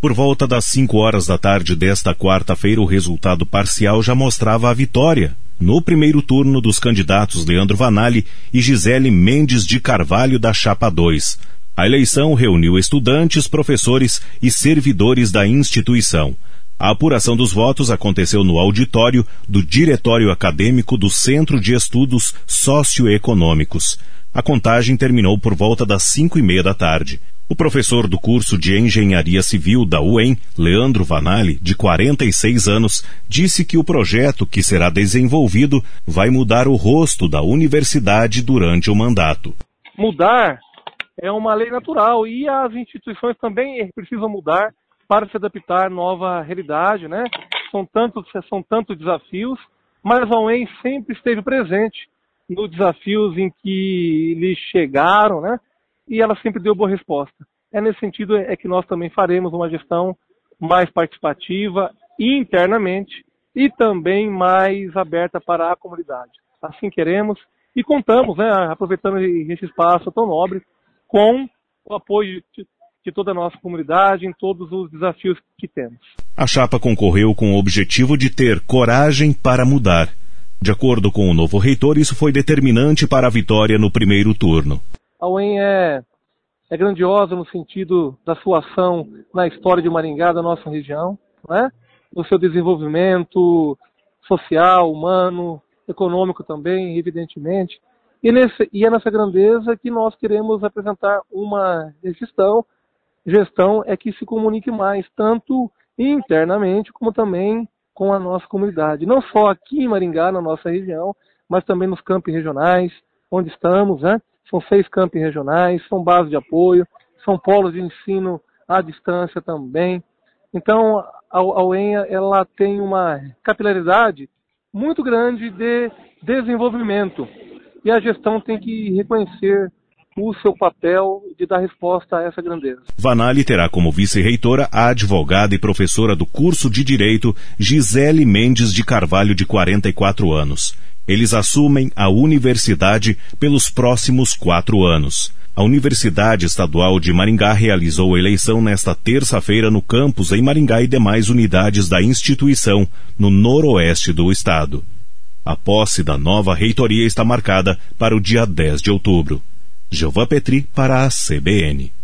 Por volta das 5 horas da tarde desta quarta-feira, o resultado parcial já mostrava a vitória, no primeiro turno, dos candidatos Leandro Vanali e Gisele Mendes de Carvalho, da Chapa 2. A eleição reuniu estudantes, professores e servidores da instituição. A apuração dos votos aconteceu no auditório do Diretório Acadêmico do Centro de Estudos Socioeconômicos. A contagem terminou por volta das 5:30 da tarde. O professor do curso de Engenharia Civil da UEM, Leandro Vanali, de 46 anos, disse que o projeto que será desenvolvido vai mudar o rosto da universidade durante o mandato. Mudar é uma lei natural e as instituições também precisam mudar para se adaptar à nova realidade, né? São tantos desafios, mas a UEM sempre esteve presente nos desafios em que lhes chegaram, né? E ela sempre deu boa resposta. É nesse sentido que nós também faremos uma gestão mais participativa internamente e também mais aberta para a comunidade. Assim queremos e contamos, né, aproveitando esse espaço tão nobre, com o apoio de toda a nossa comunidade em todos os desafios que temos. A chapa concorreu com o objetivo de ter coragem para mudar. De acordo com o novo reitor, isso foi determinante para a vitória no primeiro turno. A UEM é grandiosa no sentido da sua ação na história de Maringá, da nossa região, né? No seu desenvolvimento social, humano, econômico também, evidentemente. E é nessa grandeza que nós queremos apresentar uma gestão que se comunique mais, tanto internamente como também com a nossa comunidade. Não só aqui em Maringá, na nossa região, mas também nos campos regionais, onde estamos, né? São 6 campos regionais, são bases de apoio, são polos de ensino à distância também. Então, a UEM ela tem uma capilaridade muito grande de desenvolvimento. E a gestão tem que reconhecer o seu papel de dar resposta a essa grandeza. Vanali terá como vice-reitora a advogada e professora do curso de Direito, Gisele Mendes de Carvalho, de 44 anos. Eles assumem a universidade pelos próximos 4 anos. A Universidade Estadual de Maringá realizou a eleição nesta terça-feira no campus em Maringá e demais unidades da instituição, no noroeste do estado. A posse da nova reitoria está marcada para o dia 10 de outubro. Gilvan Petri para a CBN.